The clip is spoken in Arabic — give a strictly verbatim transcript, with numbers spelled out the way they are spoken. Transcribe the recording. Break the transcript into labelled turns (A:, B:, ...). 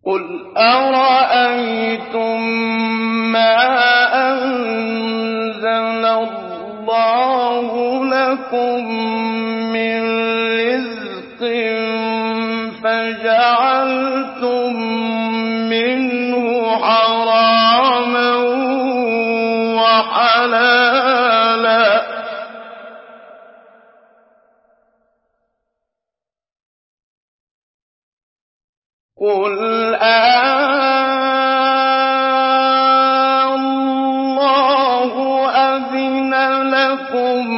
A: قُلْ أَرَأَيْتُم مَّا أَنزَلَ اللَّهُ لَكُم مِّن رِّزْقٍ فَجَعَلْتُم مِّنْهُ حَرَامًا وَحَلَالًا ۖ قُلْ آللَّهُ أَذِنَ لَكُمْ